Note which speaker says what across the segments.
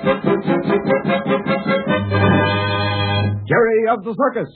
Speaker 1: Jerry of the Circus.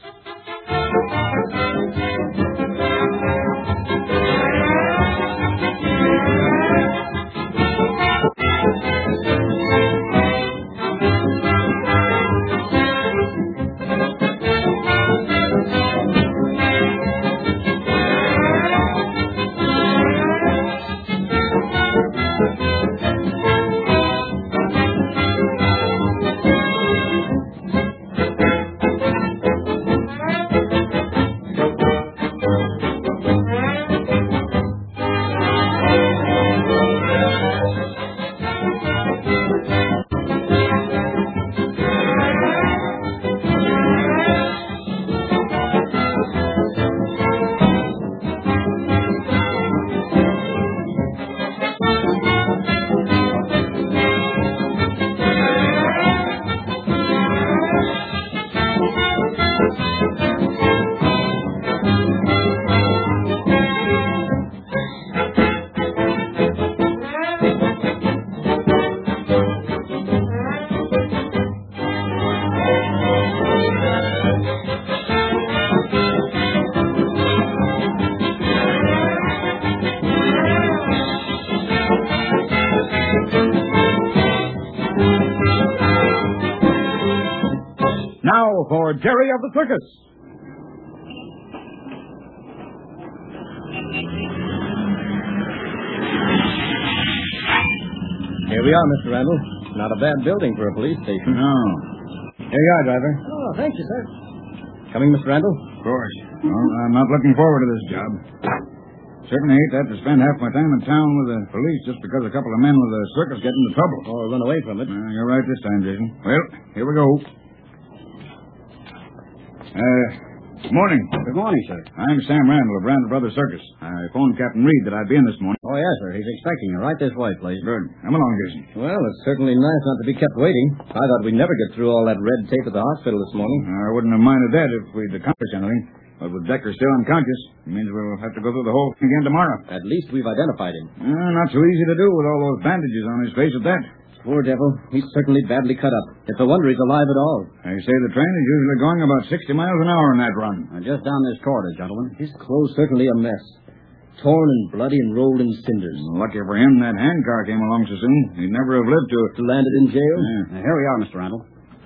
Speaker 1: Now for Jerry of the Circus.
Speaker 2: Here we are, Mr. Randall. Not a bad building for a police station.
Speaker 3: No.
Speaker 2: Here you are, driver.
Speaker 4: Oh, thank you, sir.
Speaker 2: Coming, Mr. Randall?
Speaker 3: Of course. Well, I'm not looking forward to this job. Certainly hate to have to spend half my time in town with the police just because a couple of men with a circus get into trouble.
Speaker 2: Or run away from it.
Speaker 3: You're right this time, Jason. Well, here we go. Morning.
Speaker 4: Good morning, sir.
Speaker 3: I'm Sam Randall of Randall Brothers Circus. I phoned Captain Reed that I'd be in this morning.
Speaker 4: Oh, yes, sir. He's expecting you right this way, please.
Speaker 3: Good. Come along, Jason.
Speaker 2: Well, it's certainly nice not to be kept waiting. I thought we'd never get through all that red tape at the hospital this morning.
Speaker 3: I wouldn't have minded that if we'd accomplished anything. But with Decker still unconscious, it means we'll have to go through the whole thing again tomorrow.
Speaker 2: At least we've identified him.
Speaker 3: Not so easy to do with all those bandages on his face at that.
Speaker 2: Poor devil. He's certainly badly cut up. It's a wonder he's alive at all.
Speaker 3: They say the train is usually going about 60 miles an hour on that run.
Speaker 4: Just down this corridor, gentlemen.
Speaker 2: His clothes certainly a mess. Torn and bloody and rolled in cinders.
Speaker 3: Lucky for him that handcar came along so soon. He'd never have lived to
Speaker 2: landed in jail?
Speaker 3: Yeah.
Speaker 4: Here we are, Mr. Randall.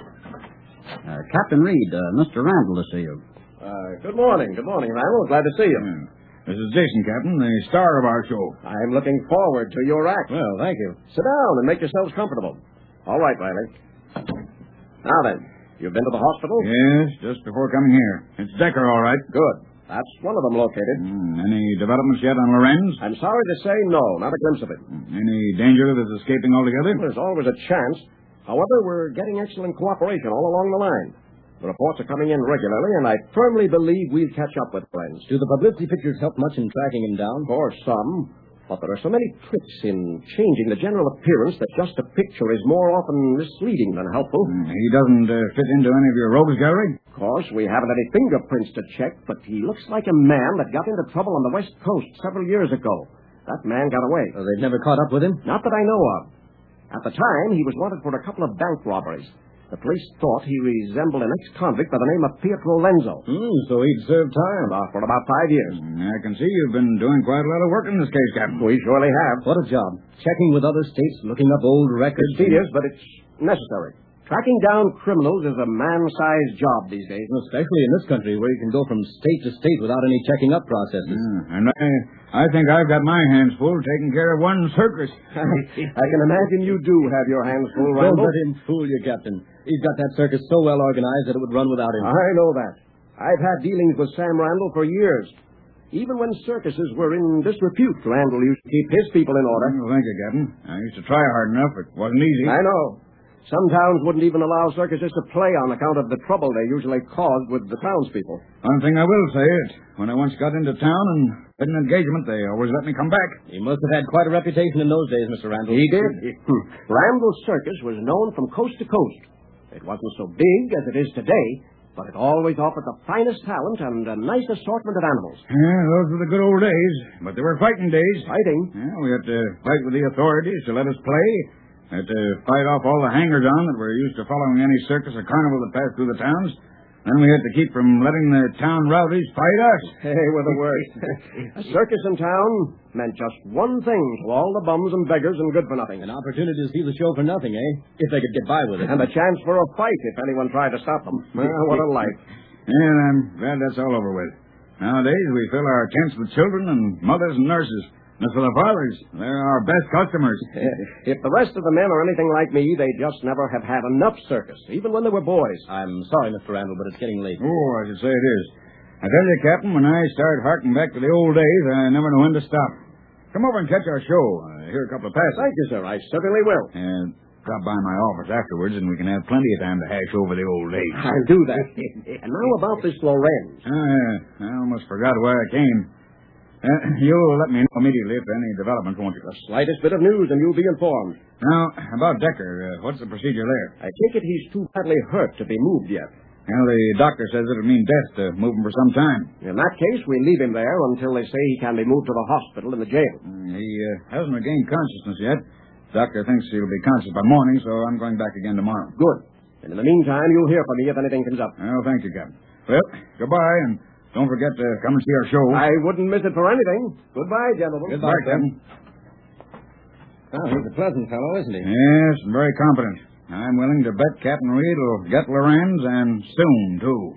Speaker 4: Captain Reed, Mr. Randall to see you.
Speaker 1: Good morning. Good morning, Randall. Glad to see you.
Speaker 3: Yeah. This is Jason, Captain, the star of our show.
Speaker 1: I'm looking forward to your act.
Speaker 2: Well, thank you.
Speaker 1: Sit down and make yourselves comfortable. All right, Riley. Now then, you've been to the hospital?
Speaker 3: Yes, just before coming here. It's Decker, all right.
Speaker 1: Good. That's one of them located.
Speaker 3: Any developments yet on Lorenz?
Speaker 1: I'm sorry to say no, not a glimpse of it.
Speaker 3: Any danger that it's escaping altogether?
Speaker 1: There's always a chance. However, we're getting excellent cooperation all along the line. The reports are coming in regularly, and I firmly believe we'll catch up with Lorenz.
Speaker 2: Do the publicity pictures help much in tracking him down?
Speaker 1: For some. But there are so many tricks in changing the general appearance that just a picture is more often misleading than helpful.
Speaker 3: He doesn't fit into any of your rogues gallery?
Speaker 1: Of course, we haven't any fingerprints to check, but he looks like a man that got into trouble on the West Coast several years ago. That man got away.
Speaker 2: They've never caught up with him?
Speaker 1: Not that I know of. At the time, he was wanted for a couple of bank robberies. The police thought he resembled an ex-convict by the name of Pietro Lenzo.
Speaker 2: So he'd served time.
Speaker 1: For about 5 years.
Speaker 3: I can see you've been doing quite a lot of work in this case, Captain.
Speaker 1: We surely have.
Speaker 2: What a job. Checking with other states, looking up old records.
Speaker 1: It's tedious, but it's necessary. Tracking down criminals is a man-sized job these days.
Speaker 2: Especially in this country, where you can go from state to state without any checking up processes.
Speaker 3: And I think I've got my hands full taking care of one circus.
Speaker 1: I can imagine you do have your hands full,
Speaker 2: Don't
Speaker 1: Randall.
Speaker 2: let him fool you, Captain. He's got that circus so well organized that it would run without him.
Speaker 1: I know that. I've had dealings with Sam Randall for years. Even when circuses were in disrepute, Randall used to keep his people in order.
Speaker 3: Well, thank you, Captain. I used to try hard enough. It wasn't easy.
Speaker 1: I know. Some towns wouldn't even allow circuses to play on account of the trouble they usually caused with the townspeople.
Speaker 3: One thing I will say is, when I once got into town and had an engagement, they always let me come back.
Speaker 2: He must have had quite a reputation in those days, Mr. Randall.
Speaker 1: He did. Randall's Circus was known from coast to coast. It wasn't so big as it is today, but it always offered the finest talent and a nice assortment of animals.
Speaker 3: Yeah, those were the good old days, but they were fighting days.
Speaker 1: Fighting?
Speaker 3: Yeah, we had to fight with the authorities to let us play. Had to fight off all the hangers-on that were used to following any circus or carnival that passed through the towns. Then we had to keep from letting the town rowdies fight us.
Speaker 1: Hey, we're the worst. A circus in town meant just one thing to all the bums and beggars and good-for-nothing.
Speaker 2: An opportunity to see the show for nothing, eh? If they could get by with it.
Speaker 1: And a chance for a fight if anyone tried to stop them. Well, what a life.
Speaker 3: And I'm glad that's all over with. Nowadays, we fill our tents with children and mothers and nurses. And as for the fathers, they're our best customers.
Speaker 1: If the rest of the men are anything like me, they just never have had enough circus, even when they were boys.
Speaker 2: I'm sorry, Mr. Randall, but it's getting late.
Speaker 3: Oh, I should say it is. I tell you, Captain, when I start harking back to the old days, I never know when to stop. Come over and catch our show. Hear a couple of passes.
Speaker 1: Thank you, sir. I certainly will.
Speaker 3: And drop by my office afterwards, and we can have plenty of time to hash over the old days.
Speaker 1: I'll do that. And now about this Lorenz.
Speaker 3: I almost forgot where I came. You'll let me know immediately if any developments, won't you?
Speaker 1: The slightest bit of news, and you'll be informed.
Speaker 3: Now, about Decker, what's the procedure there?
Speaker 1: I take it he's too badly hurt to be moved yet.
Speaker 3: Well, the doctor says it'll mean death to move him for some time.
Speaker 1: In that case, we leave him there until they say he can be moved to the hospital in the jail.
Speaker 3: He hasn't regained consciousness yet. Doctor thinks he'll be conscious by morning, so I'm going back again tomorrow.
Speaker 1: Good. And in the meantime, you'll hear from me if anything comes up.
Speaker 3: Well, thank you, Captain. Well, goodbye, and don't forget to come and see our show.
Speaker 1: I wouldn't miss it for anything. Goodbye, gentlemen.
Speaker 3: Goodbye, Captain.
Speaker 2: Well, he's a pleasant fellow, isn't he?
Speaker 3: Yes, very competent. I'm willing to bet Captain Reed will get Lorenz, and soon, too.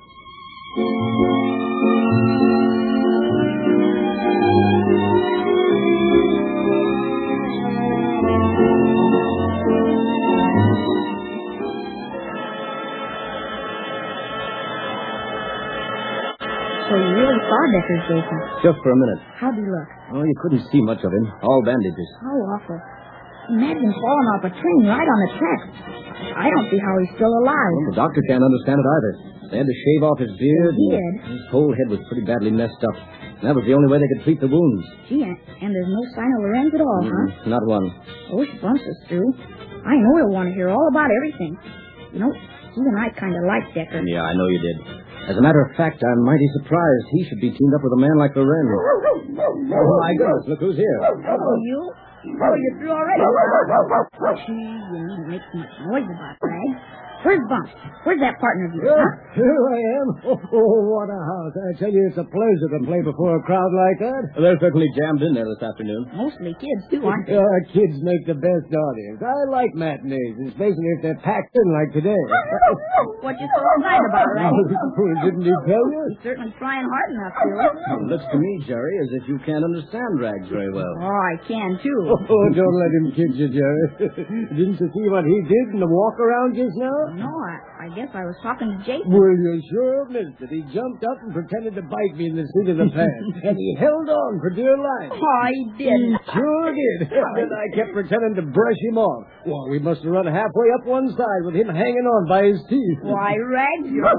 Speaker 5: So you really saw Decker, Jason?
Speaker 2: Just for a minute.
Speaker 5: How'd he look?
Speaker 2: Oh, you couldn't see much of him. All bandages.
Speaker 5: How awful. Imagine falling off a train right on the tracks. I don't see how he's still alive.
Speaker 2: Well, the doctor can't understand it either. They had to shave off his beard.
Speaker 5: They did?
Speaker 2: His whole head was pretty badly messed up. That was the only way they could treat the wounds.
Speaker 5: Gee, and there's no sign of Lorenz at all, huh?
Speaker 2: Not one.
Speaker 5: I wish Bumps was through. I know he'll want to hear all about everything. You know, he and I kind of like Decker.
Speaker 2: Yeah, I know you did. As a matter of fact, I'm mighty surprised he should be teamed up with a man like Lorenz. Oh, my goodness, look who's here.
Speaker 5: Oh, you? Oh, you're through already? Gee, you needn't make so much noise about it, Rag. Where's Bumps? Where's that partner of yours, huh?
Speaker 6: Here I am. Oh, what a house. I tell you, it's a pleasure to play before a crowd like that.
Speaker 2: They're certainly jammed in there this afternoon.
Speaker 5: Mostly kids, too, aren't they?
Speaker 6: Kids make the best audience. I like matinees, especially if they're packed in like today.
Speaker 5: What you so excited about, Rag?
Speaker 6: Didn't he tell you?
Speaker 5: He's certainly trying hard enough to.
Speaker 2: It looks to me, Jerry, as if you can't understand Rags very well.
Speaker 5: Oh, I can, too.
Speaker 6: Oh, don't let him kid you, Jerry. Didn't you see what he did in the walk around just now?
Speaker 5: No, I guess I was talking to Jason.
Speaker 6: Well, you sure missed it. He jumped up and pretended to bite me in the seat of the pants. And he held on for dear life.
Speaker 5: Oh, he did.
Speaker 6: Sure did. And I kept pretending to brush him off. Well, we must have run halfway up one side with him hanging on by his teeth.
Speaker 5: Why, Rags, you're...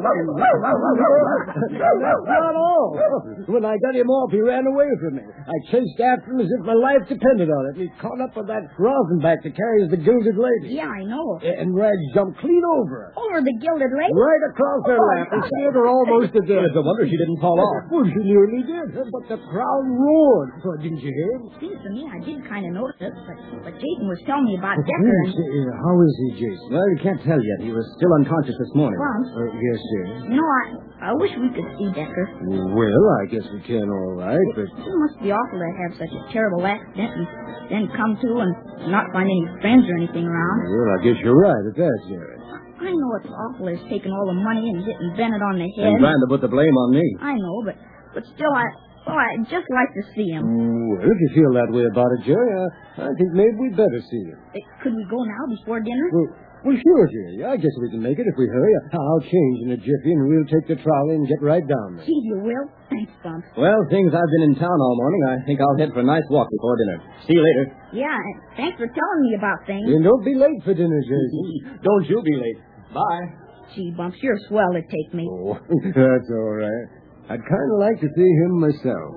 Speaker 6: That's not all. When I got him off, he ran away from me. I chased after him as if my life depended on it. He caught up with that Rosenbach that carries the Gilded Lady.
Speaker 5: Yeah, I know.
Speaker 6: And Rags jumped clean over her.
Speaker 5: Over the Gilded Lady?
Speaker 6: Right across her lap and scared her almost to death.
Speaker 2: It's a wonder she didn't fall off.
Speaker 6: Well, she nearly did. But the crowd roared. Well, didn't you hear him?
Speaker 5: Seems to me I did kind of notice it, but Jason was telling me about Decker and...
Speaker 6: How is he, Jason?
Speaker 2: Well, you can't tell yet. He was still unconscious this morning.
Speaker 5: Bumps,
Speaker 6: Yes, sir.
Speaker 5: you know, I wish we could see Decker.
Speaker 6: Well, I guess we can, all right, but...
Speaker 5: It must be awful to have such a terrible accident and then come to and not find any friends or anything around.
Speaker 6: Well, I guess you're right at that, Jerry.
Speaker 5: I know it's awful as taking all the money and hitting Bennett on the head.
Speaker 2: And trying to put the blame on me.
Speaker 5: I know, but still, I'd just like to see him.
Speaker 6: Well, if you feel that way about it, Jerry, I think maybe we'd better see him.
Speaker 5: Could we go now before dinner?
Speaker 6: Well, sure, Jerry. I guess we can make it if we hurry. I'll change in a jiffy, and we'll take the trolley and get right down there.
Speaker 5: Gee, you will? Thanks, Bumps.
Speaker 2: Well, things I've been in town all morning, I think I'll head for a nice walk before dinner. See you later.
Speaker 5: Yeah, and thanks for telling me about things.
Speaker 6: And don't be late for dinner, Jason.
Speaker 2: Don't you be late. Bye.
Speaker 5: Gee, Bumps, you're swell to take me.
Speaker 6: Oh, that's all right. I'd kind of like to see him myself.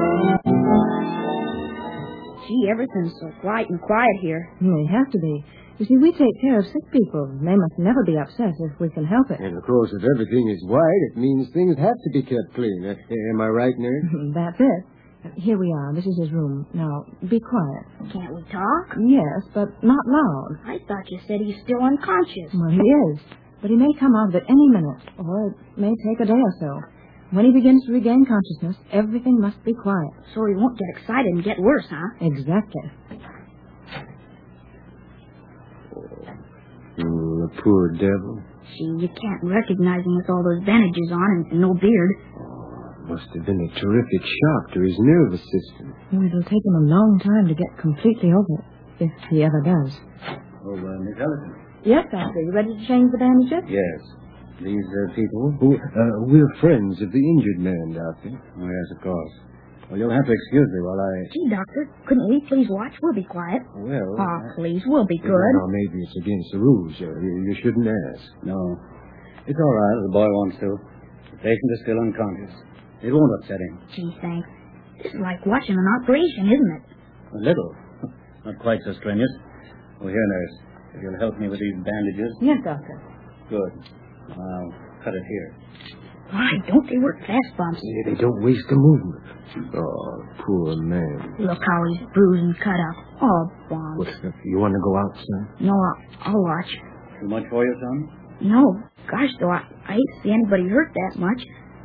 Speaker 5: Gee, everything's so quiet and quiet here.
Speaker 7: They have to be. You see, we take care of sick people. They must never be upset if we can help it.
Speaker 6: And, of course, if everything is white, it means things have to be kept clean. Am I right, nurse?
Speaker 7: That's it. Here we are. This is his room. Now, be quiet.
Speaker 5: Can't we talk?
Speaker 7: Yes, but not loud.
Speaker 5: I thought you said he's still unconscious.
Speaker 7: Well, he is. But he may come out at any minute, or it may take a day or so. When he begins to regain consciousness, everything must be quiet.
Speaker 5: So he won't get excited and get worse, huh?
Speaker 7: Exactly.
Speaker 6: The poor devil.
Speaker 5: See, you can't recognize him with all those bandages on and no beard.
Speaker 6: Must have been a terrific shock to his nervous system.
Speaker 7: It'll take him a long time to get completely over it, if he ever does.
Speaker 2: Oh, Miss Ellison.
Speaker 7: Yes, Doctor. You ready to change the bandages?
Speaker 2: Yes. These people?
Speaker 6: We're friends of the injured man, Doctor.
Speaker 2: Oh, yes, of course. Well, you'll have to excuse me while I...
Speaker 5: Gee, Doctor, couldn't we please watch? We'll be quiet.
Speaker 6: Well...
Speaker 5: Oh, please, we'll be good.
Speaker 6: Now, maybe it's against the rules. You shouldn't ask.
Speaker 2: No. It's all right if the boy wants to. The patient is still unconscious. It won't upset him.
Speaker 5: Gee, thanks. This is like watching an operation, isn't it?
Speaker 2: A little. Not quite so strenuous. Oh, here, nurse. If you'll help me with these bandages.
Speaker 7: Yes, Doctor.
Speaker 2: Good. I'll cut it here.
Speaker 5: Why, don't they work fast, Bumps?
Speaker 6: Yeah, they don't waste a movement. Oh, poor man.
Speaker 5: Look how he's bruised and cut up. Oh, Bumps.
Speaker 6: You want to go out, son?
Speaker 5: No, I'll watch.
Speaker 2: Too much for you, son?
Speaker 5: No. Gosh, though, I hate to see anybody hurt that much.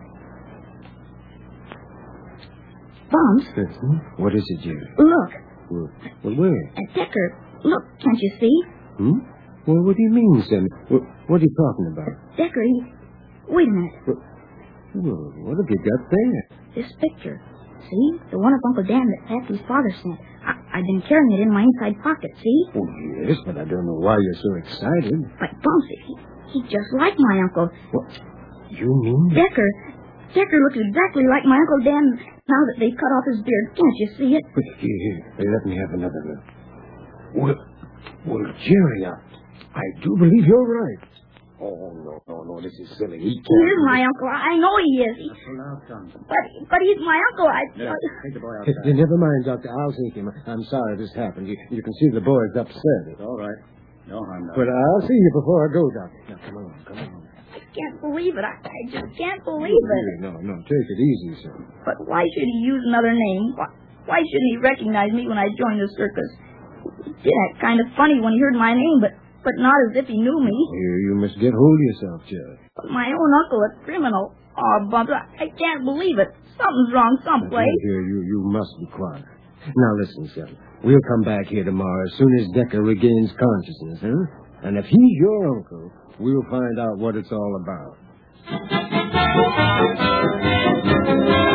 Speaker 5: Bumps.
Speaker 6: What is it, Jerry?
Speaker 5: Look.
Speaker 6: Well, where?
Speaker 5: At Decker. Look, can't you see?
Speaker 6: Well, what do you mean, son? What are you talking about?
Speaker 5: Decker, wait a minute.
Speaker 6: Well, what have you got there?
Speaker 5: This picture. See? The one of Uncle Dan that Patsy's father sent. I've been carrying it in my inside pocket, see?
Speaker 6: Oh, yes, but I don't know why you're so excited.
Speaker 5: But, Bumps, he's just like my uncle.
Speaker 6: What? You mean?
Speaker 5: Decker looks exactly like my Uncle Dan now that they've cut off his beard. Can't you see it?
Speaker 6: Here. Let me have another look. Well, Jerry, I do believe you're right. Oh, no, this is silly. He
Speaker 5: He is my uncle. I know he is.
Speaker 2: Pull out, son.
Speaker 5: But he's my uncle.
Speaker 2: Take the boy outside.
Speaker 6: Never mind, Doctor. I'll take him. I'm sorry this happened. You can see the boy's upset.
Speaker 2: It's all right. No harm done.
Speaker 6: But I'll see you before I go, Doctor. Now, come on.
Speaker 5: I can't believe it. I just can't believe it.
Speaker 6: No, take it easy, son.
Speaker 5: But why should he use another name? Why shouldn't he recognize me when I joined the circus? He did act kind of funny when he heard my name, but not as if he knew me.
Speaker 6: Here, you must get hold of yourself, Jerry.
Speaker 5: But my own uncle, a criminal. Oh, Bumps, I can't believe it. Something's wrong someplace.
Speaker 6: Here, you must be quiet. Now, listen, son. We'll come back here tomorrow as soon as Decker regains consciousness, huh? And if he's your uncle, we'll find out what it's all about.